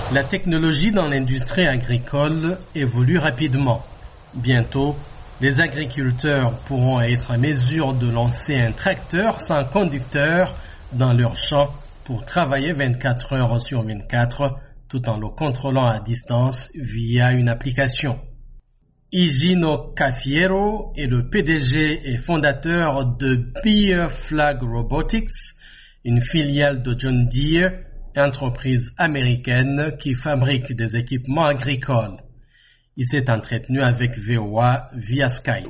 La technologie dans l'industrie agricole évolue rapidement. Bientôt, les agriculteurs pourront être en mesure de lancer un tracteur sans conducteur dans leur champ pour travailler 24 heures sur 24 tout en le contrôlant à distance via une application. Higino Cafiero est le PDG et fondateur de Bear Flag Robotics, une filiale de John Deere, entreprise américaine qui fabrique des équipements agricoles. Il s'est entretenu avec VOA via Skype.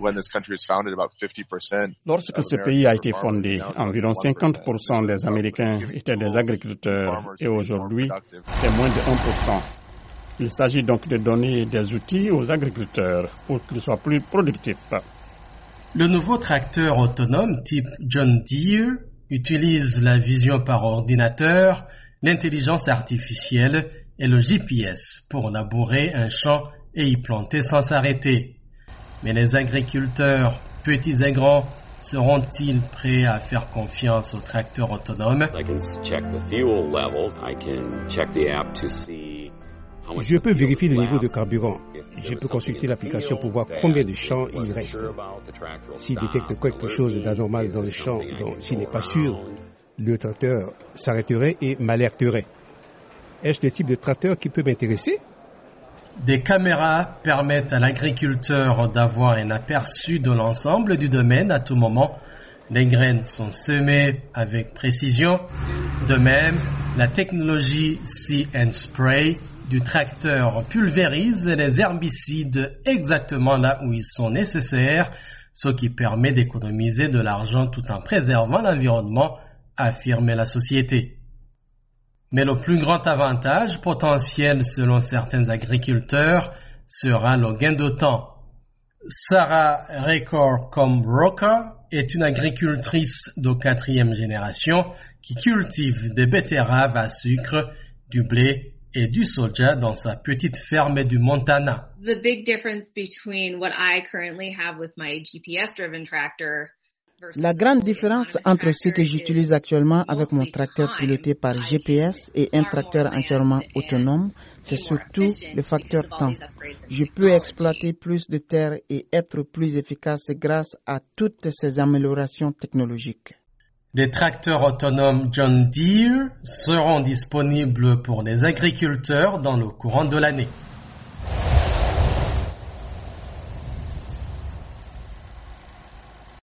Lorsque ce pays a été fondé, environ 50% des Américains étaient des agriculteurs et aujourd'hui, c'est moins de 1%. Il s'agit donc de donner des outils aux agriculteurs pour qu'ils soient plus productifs. Le nouveau tracteur autonome type John Deere utilise la vision par ordinateur, l'intelligence artificielle et le GPS pour labourer un champ et y planter sans s'arrêter. Mais les agriculteurs, petits et grands, seront-ils prêts à faire confiance au tracteur autonome? Je peux vérifier le niveau de carburant. Je peux consulter l'application pour voir combien de champs il reste. S'il détecte quelque chose d'anormal dans le champ dont il n'est pas sûr, le tracteur s'arrêterait et m'alerterait. Est-ce le type de tracteur qui peut m'intéresser? Des caméras permettent à l'agriculteur d'avoir un aperçu de l'ensemble du domaine à tout moment. Les graines sont semées avec précision. De même, la technologie See and Spray du tracteur pulvérise les herbicides exactement là où ils sont nécessaires, ce qui permet d'économiser de l'argent tout en préservant l'environnement, affirme la société. Mais le plus grand avantage potentiel selon certains agriculteurs sera le gain de temps. Sarah Record-Rocker est une agricultrice de 4e génération qui cultive des betteraves à sucre, du blé et du soja dans sa petite ferme du Montana. The big difference between what I currently have with my GPS-driven tractor. La grande différence entre ce que j'utilise actuellement avec mon tracteur piloté par GPS et un tracteur entièrement autonome, c'est surtout le facteur temps. Je peux exploiter plus de terre et être plus efficace grâce à toutes ces améliorations technologiques. Les tracteurs autonomes John Deere seront disponibles pour les agriculteurs dans le courant de l'année.